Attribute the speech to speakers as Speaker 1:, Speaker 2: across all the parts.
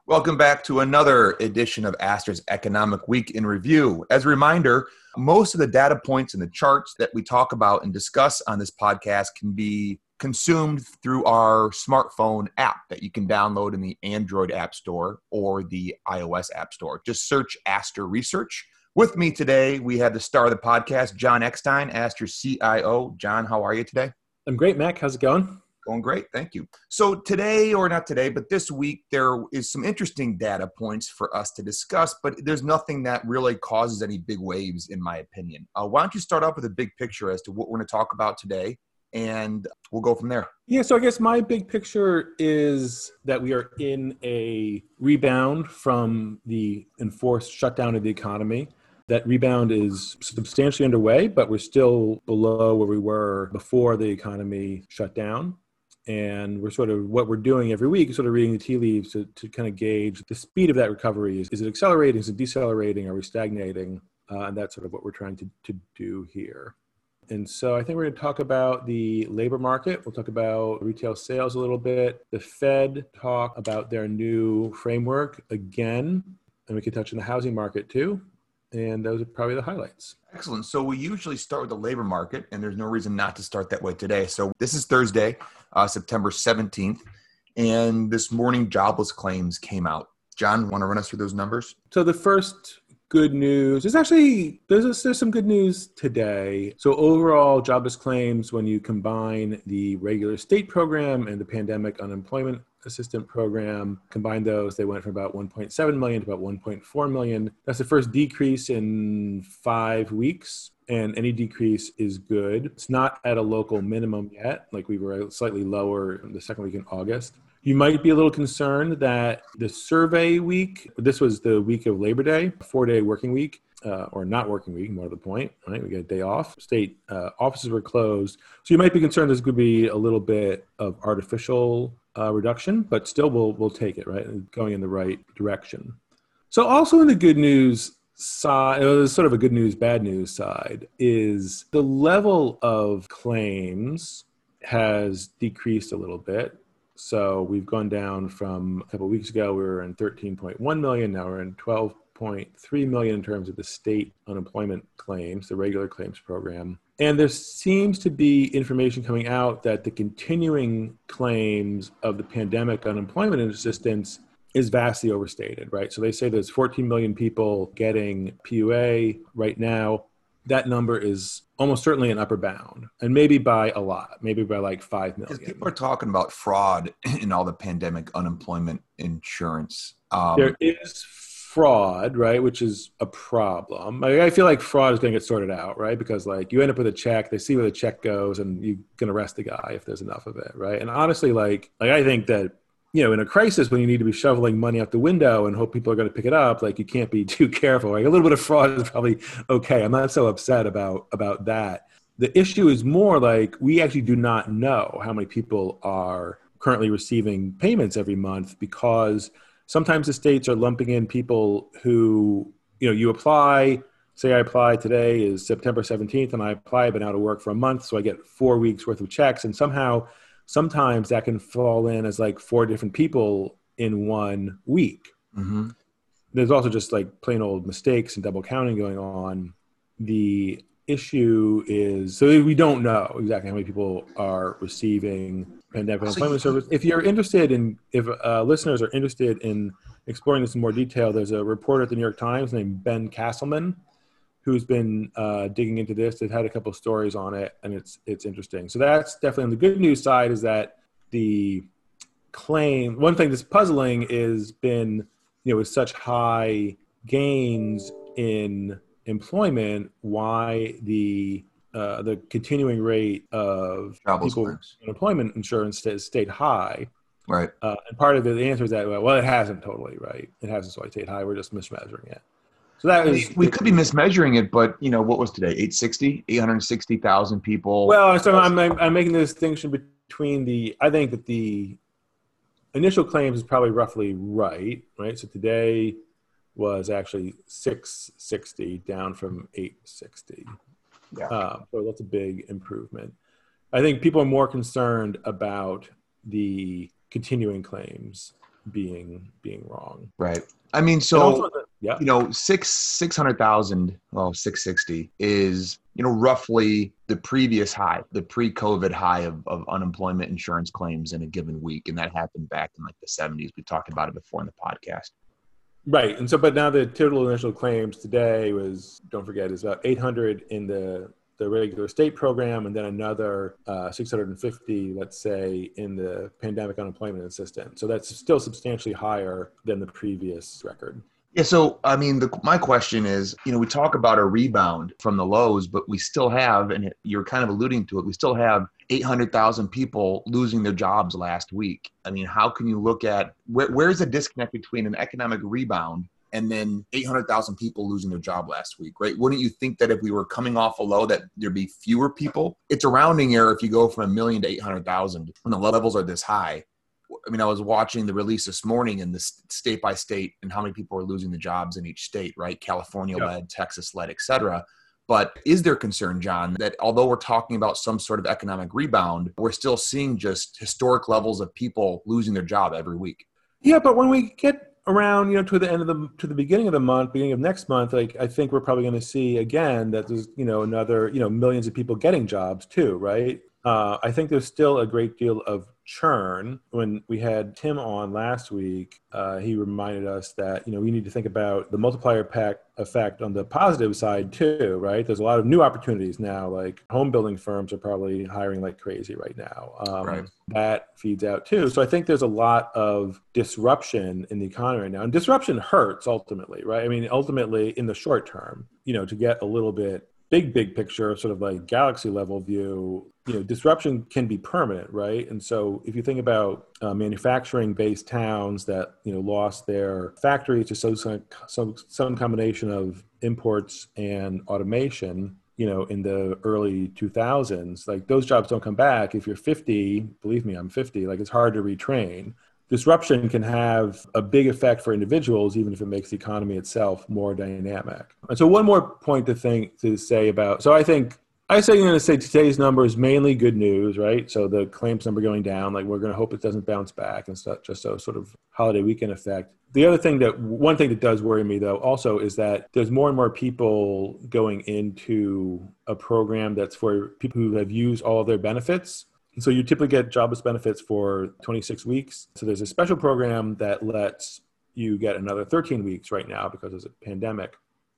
Speaker 1: Welcome back to another edition of Astra's Economic Week in Review. As a reminder, most of the data points and the charts that we talk about and discuss on this podcast can be consumed through our smartphone app that you can download in the Android App Store or the iOS App Store. Just search Astra Research. With me today, we have the star of the podcast, John Eckstein, Astra's CIO. John, how are you today?
Speaker 2: I'm great, Mac. How's it going?
Speaker 1: Going great. Thank you. So today, or not today, but this week, there is some interesting data points for us to discuss, but there's nothing that really causes any big waves, in my opinion. Why don't you start off with a big picture as to what we're going to talk about today, and we'll go from there.
Speaker 2: Yeah, so I guess my big picture is that we are in a rebound from the enforced shutdown of the economy. That rebound is substantially underway, but we're still below where we were before the economy shut down. And we're sort of, what we're doing every week is sort of reading the tea leaves to kind of gauge the speed of that recovery. Is it accelerating? Is it decelerating? Are we stagnating? And that's sort of what we're trying to do here. And so I think we're going to talk about the labor market. We'll talk about retail sales a little bit. The Fed talk about their new framework again. And we can touch on the housing market too. And those are probably the highlights.
Speaker 1: Excellent. So we usually start with the labor market, and there's no reason not to start that way today. So this is Thursday, September 17th, and this morning jobless claims came out. John, want to run us through those numbers?
Speaker 2: So the first good news is actually, there's some good news today. So overall jobless claims, when you combine the regular state program and the pandemic unemployment assistant program, combine those, they went from about 1.7 million to about 1.4 million. That's the first decrease in 5 weeks, and any decrease is good. It's not at a local minimum yet, like we were slightly lower the second week in August. You might be a little concerned that the survey week, this was the week of Labor Day, 4-day working week, or not working week, more to the point, right? We got a day off. State offices were closed. So you might be concerned there's going to be a little bit of artificial reduction, but still we'll take it, right? Going in the right direction. So also in the good news side, sort of a good news, bad news side, is the level of claims has decreased a little bit. So we've gone down from a couple of weeks ago, we were in 13.1 million. Now we're in 12.3 million in terms of the state unemployment claims, the regular claims program. And there seems to be information coming out that the continuing claims of the pandemic unemployment assistance is vastly overstated, right? So they say there's 14 million people getting PUA right now. That number is almost certainly an upper bound, and maybe by a lot, maybe by like 5 million.
Speaker 1: Because people are talking about fraud in all the pandemic unemployment insurance.
Speaker 2: There is fraud, right, which is a problem. I feel like fraud is going to get sorted out, right? Because like you end up with a check, they see where the check goes, and you can arrest the guy if there's enough of it, right? And honestly, like I think that, you know, in a crisis when you need to be shoveling money out the window and hope people are going to pick it up, like you can't be too careful. Like a little bit of fraud is probably okay. I'm not so upset about that. The issue is more like we actually do not know how many people are currently receiving payments every month, because sometimes the states are lumping in people who, you know, you apply, say I apply today is September 17th and I apply, I've been out of work for a month, so I get 4 weeks worth of checks, and sometimes that can fall in as like 4 different people in 1 week. Mm-hmm. There's also just like plain old mistakes and double counting going on. The issue is, so we don't know exactly how many people are receiving pandemic unemployment service. If you're interested in, if listeners are interested in exploring this in more detail, there's a reporter at the New York Times named Ben Castleman who's been digging into this. They've had a couple of stories on it, and it's interesting. So that's definitely on the good news side, is that the claim, one thing that's puzzling is been, you know, with such high gains in employment, why the continuing rate of unemployment insurance has stayed high.
Speaker 1: Right.
Speaker 2: And part of the answer is that, well, it hasn't totally, right? It hasn't totally stayed high. We're just mismeasuring it. So that is,
Speaker 1: we could be mismeasuring it, but you know, what was today? 860,000 people.
Speaker 2: Well, so I'm making the distinction between I think that the initial claims is probably roughly right? So today was actually 660 down from 860.
Speaker 1: Yeah.
Speaker 2: So that's a big improvement. I think people are more concerned about the continuing claims being wrong.
Speaker 1: Right. I mean,
Speaker 2: And also
Speaker 1: so,
Speaker 2: yeah.
Speaker 1: 600,000, well, 660 is, roughly the previous high, the pre-COVID high of unemployment insurance claims in a given week. And that happened back in like the 70s. We talked about it before in the podcast.
Speaker 2: Right. And so, but now the total initial claims today was, don't forget, is about 800 in the regular state program, and then another 650, let's say, in the pandemic unemployment assistance. So that's still substantially higher than the previous record.
Speaker 1: Yeah. So, I mean, my question is, we talk about a rebound from the lows, but we still have, and you're kind of alluding to it, we still have 800,000 people losing their jobs last week. I mean, how can you look at, where's the disconnect between an economic rebound and then 800,000 people losing their job last week, right? Wouldn't you think that if we were coming off a low that there'd be fewer people? It's a rounding error if you go from 1 million to 800,000 when the levels are this high. I mean, I was watching the release this morning in the state by state and how many people are losing the jobs in each state, right? California led, Texas led, et cetera. But is there concern, John, that although we're talking about some sort of economic rebound, we're still seeing just historic levels of people losing their job every week?
Speaker 2: Yeah, but when we get around, to the beginning of the month, beginning of next month, like I think we're probably going to see again that there's, another, millions of people getting jobs too, right? I think there's still a great deal of churn. When we had Tim on last week, he reminded us that, we need to think about the multiplier effect on the positive side too, right? There's a lot of new opportunities now, like home building firms are probably hiring like crazy right now.
Speaker 1: Right.
Speaker 2: That feeds out too. So I think there's a lot of disruption in the economy right now. And disruption hurts ultimately, right? I mean, ultimately in the short term, to get a little bit big picture, sort of like galaxy level view, disruption can be permanent, right? And so if you think about manufacturing based towns that, lost their factories to some combination of imports and automation, in the early 2000s, like those jobs don't come back. If you're 50, believe me, I'm 50, like it's hard to retrain. Disruption can have a big effect for individuals, even if it makes the economy itself more dynamic. And so one more point to say about, so I say you're going to say today's number is mainly good news, right? So the claims number going down, like we're going to hope it doesn't bounce back and stuff, just a sort of holiday weekend effect. One thing that does worry me though also is that there's more and more people going into a program that's for people who have used all of their benefits. So you typically get jobless benefits for 26 weeks. So there's a special program that lets you get another 13 weeks right now because of the pandemic.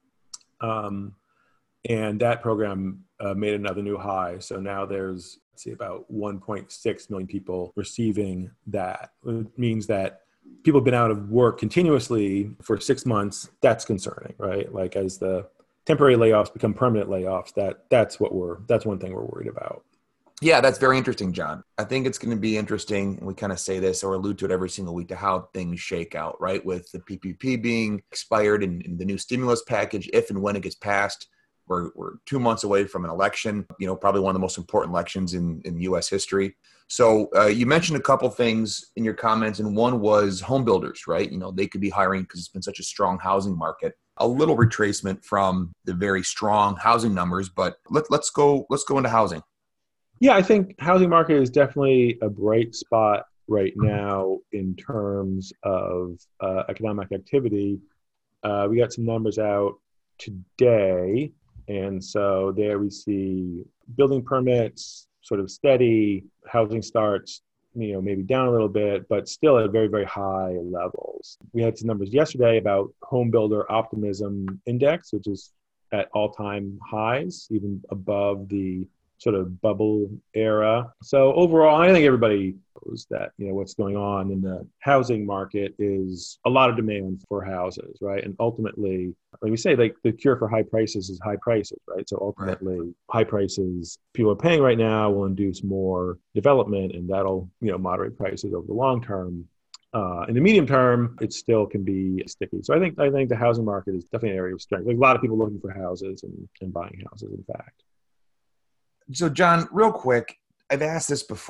Speaker 2: And that program made another new high. So now there's, about 1.6 million people receiving that. It means that people have been out of work continuously for 6 months. That's concerning, right? Like as the temporary layoffs become permanent layoffs, that's one thing we're worried about.
Speaker 1: Yeah, that's very interesting, John. I think it's going to be interesting, and we kind of say this or allude to it every single week, to how things shake out, right? With the PPP being expired and the new stimulus package, if and when it gets passed. We're 2 months away from an election, probably one of the most important elections in U.S. history. So you mentioned a couple things in your comments, and one was home builders, right? They could be hiring because it's been such a strong housing market. A little retracement from the very strong housing numbers, but let's go into housing.
Speaker 2: Yeah, I think housing market is definitely a bright spot right now in terms of economic activity. We got some numbers out today, and so there we see building permits sort of steady, housing starts, maybe down a little bit, but still at very, very high levels. We had some numbers yesterday about home builder optimism index, which is at all-time highs, even above the sort of bubble era. So overall, I think everybody knows that, what's going on in the housing market is a lot of demand for houses, right? And ultimately, like we say, like the cure for high prices is high prices, right? So ultimately, high prices people are paying right now will induce more development, and that'll, moderate prices over the long term. In the medium term, it still can be sticky. So I think the housing market is definitely an area of strength. Like a lot of people looking for houses and buying houses, in fact.
Speaker 1: So, John, real quick, I've asked this before,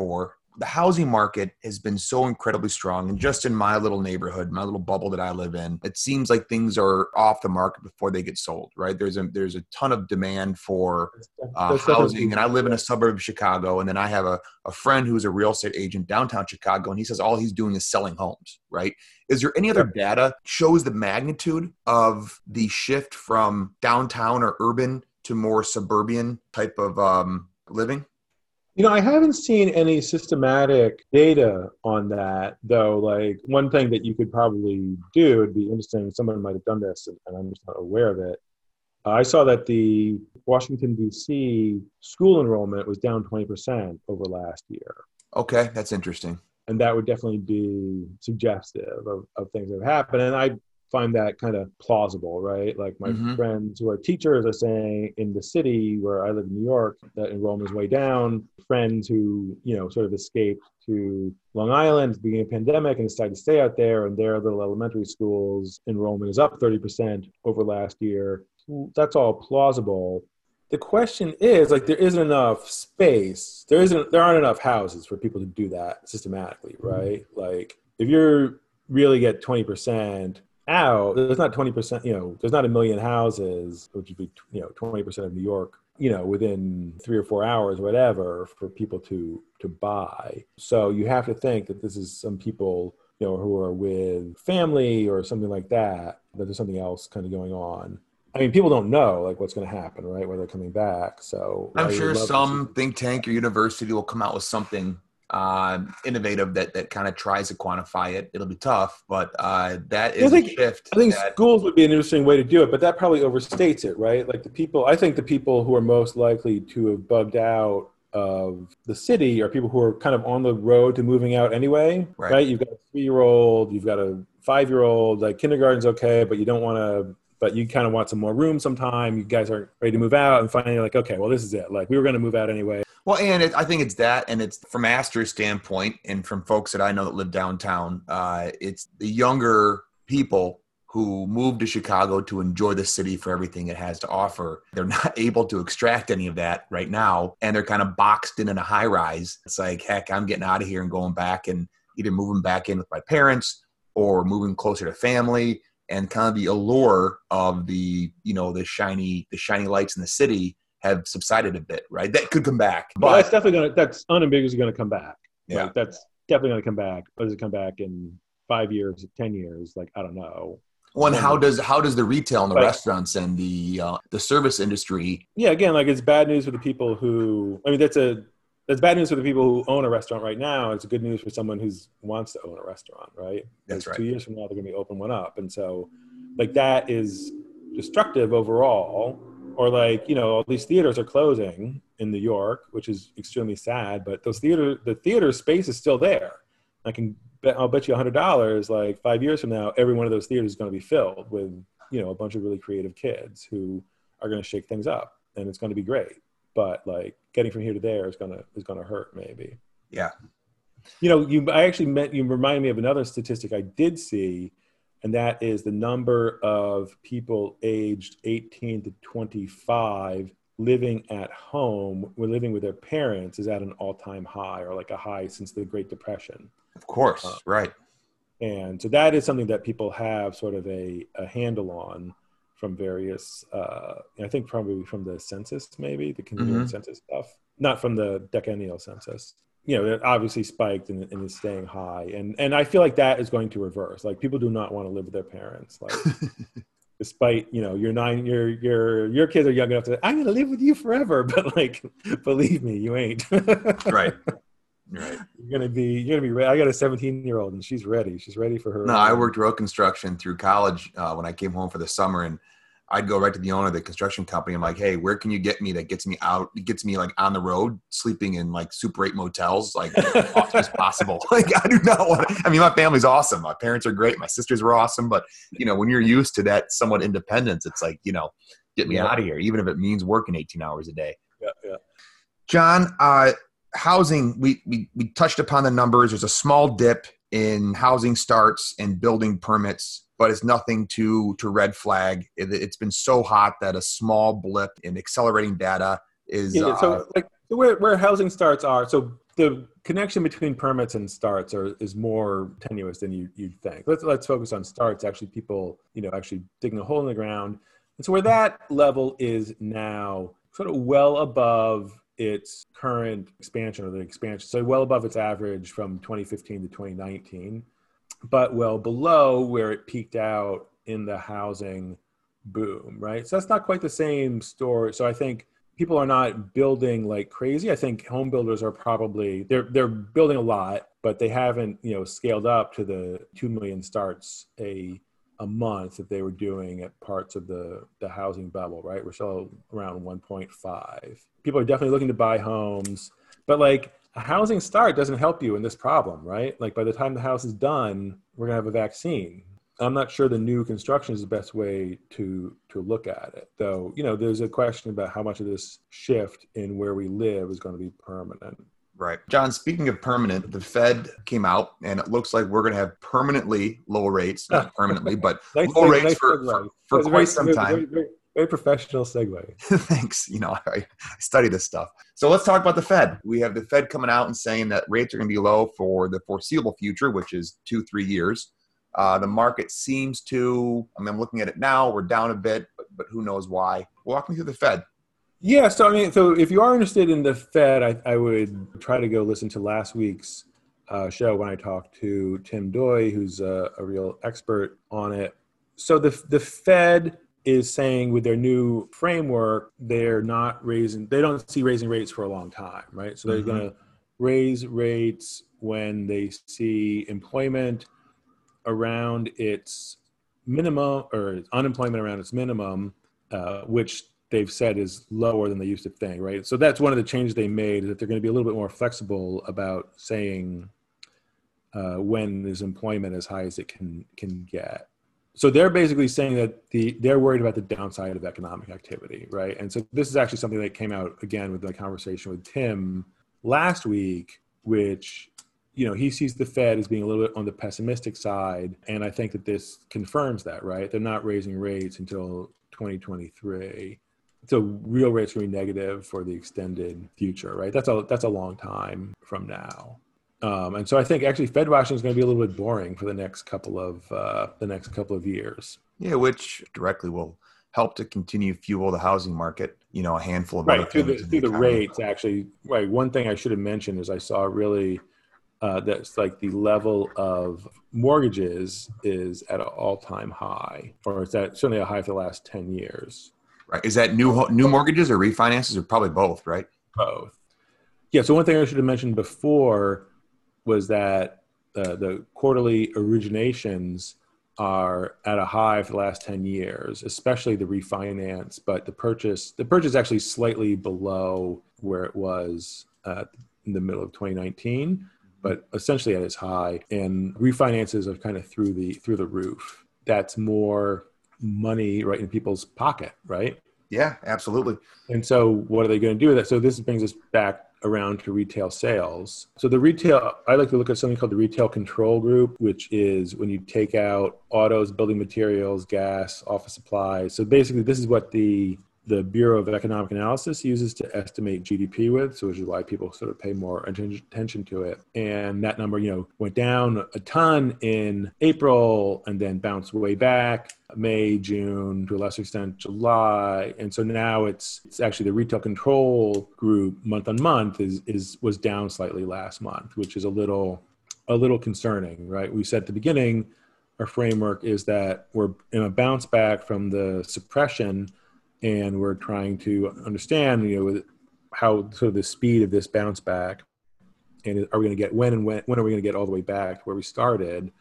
Speaker 1: the housing market has been so incredibly strong. And just in my little neighborhood, my little bubble that I live in, it seems like things are off the market before they get sold, right? There's a ton of demand for housing. And I live in a suburb of Chicago. And then I have a friend who's a real estate agent downtown Chicago. And he says all he's doing is selling homes, right? Is there any other data shows the magnitude of the shift from downtown or urban to more suburban type of living?
Speaker 2: I haven't seen any systematic data on that, though. Like, one thing that you could probably do, it'd be interesting, someone might have done this and I'm just not aware of it. I saw that the Washington, D.C. school enrollment was down 20% over last year.
Speaker 1: Okay, that's interesting.
Speaker 2: And that would definitely be suggestive of things that have happened. And I find that kind of plausible, right? Like my friends who are teachers are saying in the city where I live in New York, that enrollment is way down. Friends who, sort of escaped to Long Island at the beginning of the pandemic and decided to stay out there, and their little elementary schools enrollment is up 30% over last year. That's all plausible. The question is, like, there isn't enough space. There aren't enough houses for people to do that systematically, right? Like, if you're really get 20% out, there's not 20%, there's not a million houses, which would be, 20% of New York, within 3 or 4 hours, whatever, for people to buy. So you have to think that this is some people, who are with family or something like that, but there's something else kind of going on. I mean, people don't know like what's going to happen, right? Where they're coming back. So
Speaker 1: I'm sure some think tank or university will come out with something innovative that kind of tries to quantify it. It'll be tough, but that is a shift.
Speaker 2: I think schools would be an interesting way to do it, but that probably overstates it, right? Like I think the people who are most likely to have bugged out of the city are people who are kind of on the road to moving out anyway, right? You've got a 3-year-old, you've got a 5-year-old, like kindergarten's okay, but you don't want to, but you kind of want some more room sometime. You guys aren't ready to move out, and finally you're like, okay, well, this is it. Like, we were going to move out anyway.
Speaker 1: Well, and I think it's that, and it's from Astor's standpoint and from folks that I know that live downtown, it's the younger people who moved to Chicago to enjoy the city for everything it has to offer. They're not able to extract any of that right now, and they're kind of boxed in a high rise. It's like, heck, I'm getting out of here and going back and either moving back in with my parents or moving closer to family. And kind of the allure of the shiny lights in the city have subsided a bit, right? That could come back.
Speaker 2: But that's unambiguously going to come back.
Speaker 1: Yeah.
Speaker 2: Like, that's definitely going to come back. But does it come back in 5 years, 10 years? Like, I don't know.
Speaker 1: Well, and how does the retail and the restaurants and the service industry?
Speaker 2: Yeah, again, like, it's bad news for the people who, that's bad news for the people who own a restaurant right now. It's good news for someone who wants to own a restaurant, right?
Speaker 1: That's right.
Speaker 2: 2 years from now, they're going to be open one up. And so, like, that is destructive overall. Or, like, all these theaters are closing in New York, which is extremely sad. But the theater space is still there. I'll bet you $100, like, 5 years from now, every one of those theaters is going to be filled with, a bunch of really creative kids who are going to shake things up. And it's going to be great. But, like, getting from here to there is gonna hurt, maybe.
Speaker 1: Yeah.
Speaker 2: You reminded me of another statistic I did see, and that is the number of people aged 18 to 25 living at home, living with their parents, is at an all-time high, or like a high since the Great Depression.
Speaker 1: Of course, right.
Speaker 2: And so that is something that people have sort of a handle on from various, I think probably from the census, maybe the continuing census stuff, not from the decennial census. It obviously spiked and is staying high, and I feel like that is going to reverse. Like, people do not want to live with their parents, like, despite your kids are young enough to, I'm going to live with you forever, but, like, believe me, you ain't.
Speaker 1: Right.
Speaker 2: You're gonna be ready. I got a 17-year-old and she's ready. She's ready for her.
Speaker 1: No, I worked road construction through college when I came home for the summer, and I'd go right to the owner of the construction company. I'm like, hey, where can you get me that gets me out? It gets me, like, on the road, sleeping in, like, Super 8 motels, like, as often as possible. Like, I do not want to. I mean, my family's awesome. My parents are great. My sisters were awesome. But, when you're used to that somewhat independence, it's like, get me out of here, even if it means working 18 hours a day.
Speaker 2: Yeah.
Speaker 1: John, housing, we touched upon the numbers. There's a small dip in housing starts and building permits, but it's nothing to red flag. It's been so hot that a small blip in accelerating data is...
Speaker 2: So where housing starts are, so the connection between permits and starts is more tenuous than you'd think. Let's focus on starts. Actually, people, actually digging a hole in the ground. And so where that level is now, sort of well above its current expansion or the expansion, so well above its average from 2015 to 2019, but well below where it peaked out in the housing boom, right? So that's not quite the same story. So I think people are not building like crazy. I think home builders are probably, they're building a lot, but they haven't, scaled up to the 2 million starts a month that they were doing at parts of the housing bubble, right? We're still around 1.5. People are definitely looking to buy homes, but like a housing start doesn't help you in this problem, right? Like by the time the house is done, we're gonna have a vaccine. I'm not sure the new construction is the best way to look at it, though. There's a question about how much of this shift in where we live is going to be permanent.
Speaker 1: Right. John, speaking of permanent, the Fed came out and it looks like we're going to have permanently low rates, not permanently, but low rates for quite some time.
Speaker 2: Very professional segue.
Speaker 1: Thanks. I study this stuff. So let's talk about the Fed. We have the Fed coming out and saying that rates are going to be low for the foreseeable future, which is 2-3 years. The market seems to, I'm looking at it now, we're down a bit, but who knows why. Walk me through the Fed.
Speaker 2: Yeah, so if you are interested in the Fed, I would try to go listen to last week's show when I talked to Tim Doy, who's a real expert on it. So the Fed is saying with their new framework, they don't see raising rates for a long time, right? So they're going to raise rates when they see employment around its minimum or unemployment around its minimum, which they've said is lower than they used to think, right? So that's one of the changes they made, is that they're going to be a little bit more flexible about saying when is employment as high as it can get. So they're basically saying that they're worried about the downside of economic activity, right? And so this is actually something that came out again with my conversation with Tim last week, which he sees the Fed as being a little bit on the pessimistic side. And I think that this confirms that, right? They're not raising rates until 2023. So real rates are going to be negative for the extended future, right? That's a long time from now. And so I think actually Fed watching is going to be a little bit boring for the next couple of years.
Speaker 1: Yeah, which directly will help to continue fuel the housing market. A handful of
Speaker 2: right
Speaker 1: other
Speaker 2: through
Speaker 1: things
Speaker 2: the rates. Actually, right. One thing I should have mentioned is I saw really that's like the level of mortgages is at an all-time high, or it's at certainly a high for the last 10 years.
Speaker 1: Right. Is that new mortgages or refinances, or probably both, right?
Speaker 2: Both. Yeah. So one thing I should have mentioned before was that the quarterly originations are at a high for the last 10 years, especially the refinance, but the purchase is actually slightly below where it was in the middle of 2019, but essentially at its high. And refinances are kind of through the roof. That's more money right in people's pocket, right?
Speaker 1: Yeah, absolutely.
Speaker 2: And so what are they going to do with that? So this brings us back around to retail sales. So I like to look at something called the retail control group, which is when you take out autos, building materials, gas, office supplies. So basically this is what the Bureau of Economic Analysis uses to estimate GDP with, so which is why people sort of pay more attention to it. And that number, went down a ton in April and then bounced way back May, June, to a lesser extent July. And so now it's actually the retail control group month on month was down slightly last month, which is a little concerning, right? We said at the beginning, our framework is that we're in a bounce back from the suppression, and we're trying to understand, how sort of the speed of this bounce back, and are we going to get when are we going to get all the way back to where we started?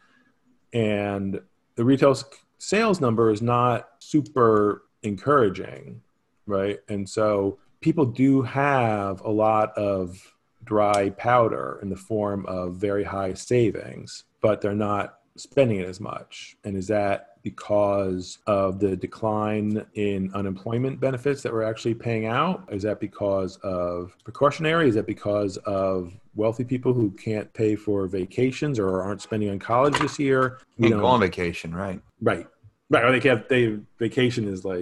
Speaker 2: And the retail sales number is not super encouraging, right? And so people do have a lot of dry powder in the form of very high savings, but they're not spending it as much. And is that because of the decline in unemployment benefits that we're actually paying out? Is that because of precautionary? Is that because of wealthy people who can't pay for vacations or aren't spending on college this year?
Speaker 1: Can't go on vacation, right?
Speaker 2: Right. Or vacation is like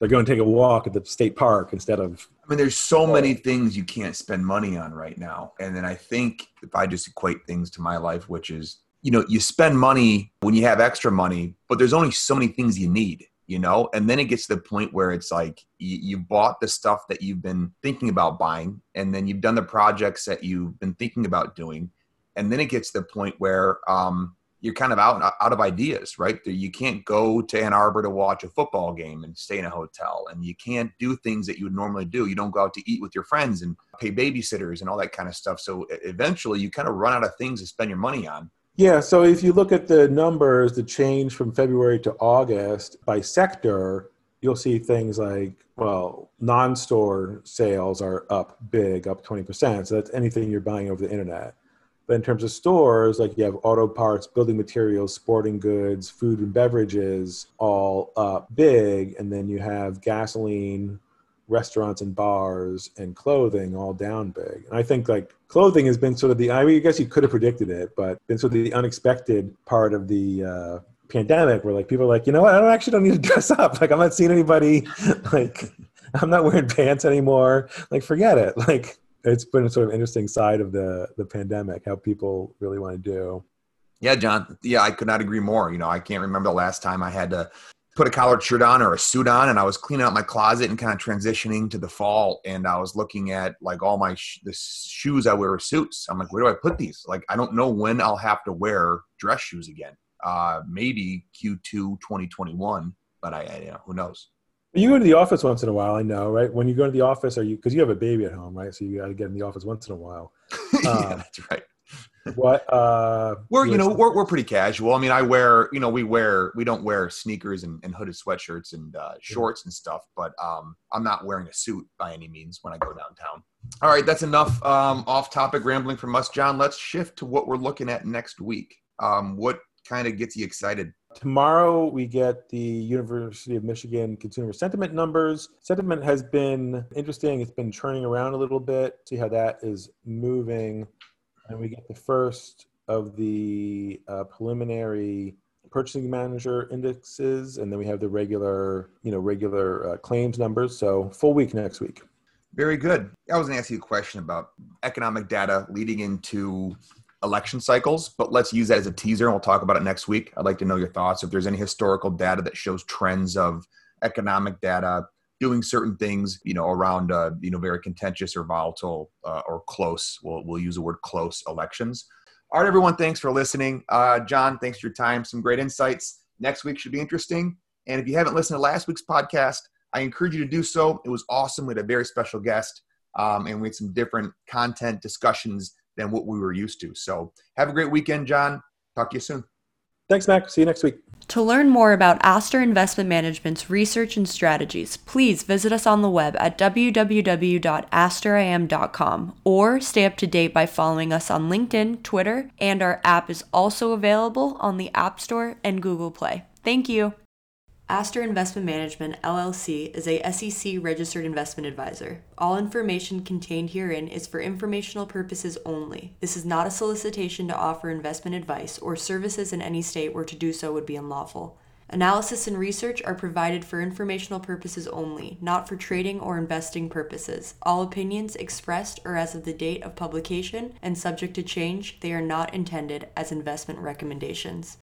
Speaker 2: they're going to take a walk at the state park instead of.
Speaker 1: I mean, there's so many things you can't spend money on right now. And then I think if I just equate things to my life, which is, you spend money when you have extra money, but there's only so many things you need, and then it gets to the point where it's like you bought the stuff that you've been thinking about buying, and then you've done the projects that you've been thinking about doing. And then it gets to the point where you're kind of out of ideas, right? You can't go to Ann Arbor to watch a football game and stay in a hotel, and you can't do things that you would normally do. You don't go out to eat with your friends and pay babysitters and all that kind of stuff. So eventually you kind of run out of things to spend your money on.
Speaker 2: Yeah, so if you look at the numbers, the change from February to August by sector, you'll see things like, non-store sales are up big, up 20%. So that's anything you're buying over the internet. But in terms of stores, like you have auto parts, building materials, sporting goods, food and beverages, all up big. And then you have gasoline, restaurants and bars, and clothing all down big. And I think like clothing has been sort of I guess you could have predicted it, but been sort of the unexpected part of the pandemic where like people are like, you know what, I don't need to dress up. Like I'm not seeing anybody, like I'm not wearing pants anymore. Like forget it. Like it's been a sort of interesting side of the pandemic, how people really want to do.
Speaker 1: Yeah, John. Yeah, I could not agree more. I can't remember the last time I had to put a collared shirt on or a suit on, and I was cleaning out my closet and kind of transitioning to the fall. And I was looking at like all my the shoes I wear with suits. I'm like, where do I put these? Like, I don't know when I'll have to wear dress shoes again. Maybe Q2 2021, but who knows?
Speaker 2: You go to the office once in a while, I know, right? When you go to the office, because you have a baby at home, right? So you got to get in the office once in a while.
Speaker 1: Yeah, that's right.
Speaker 2: What?
Speaker 1: We're pretty casual. I mean, we don't wear sneakers and hooded sweatshirts and shorts and stuff, but I'm not wearing a suit by any means when I go downtown. All right, that's enough off-topic rambling from us, John. Let's shift to what we're looking at next week. What kind of gets you excited?
Speaker 2: Tomorrow we get the University of Michigan consumer sentiment numbers. Sentiment has been interesting. It's been churning around a little bit. See how that is moving. And we get the first of the preliminary purchasing manager indexes. And then we have the regular claims numbers. So full week next week.
Speaker 1: Very good. I was going to ask you a question about economic data leading into election cycles, but let's use that as a teaser and we'll talk about it next week. I'd like to know your thoughts. If there's any historical data that shows trends of economic data doing certain things, around, very contentious or volatile or close, we'll use the word close elections. All right, everyone. Thanks for listening. John, thanks for your time. Some great insights. Next week should be interesting. And if you haven't listened to last week's podcast, I encourage you to do so. It was awesome. We had a very special guest and we had some different content discussions than what we were used to. So have a great weekend, John. Talk to you soon.
Speaker 2: Thanks, Mac. See you next week.
Speaker 3: To learn more about Aster Investment Management's research and strategies, please visit us on the web at www.asteriam.com or stay up to date by following us on LinkedIn, Twitter, and our app is also available on the App Store and Google Play. Thank you. Aster Investment Management, LLC is a SEC-registered investment advisor. All information contained herein is for informational purposes only. This is not a solicitation to offer investment advice or services in any state where to do so would be unlawful. Analysis and research are provided for informational purposes only, not for trading or investing purposes. All opinions expressed are as of the date of publication and subject to change. They are not intended as investment recommendations.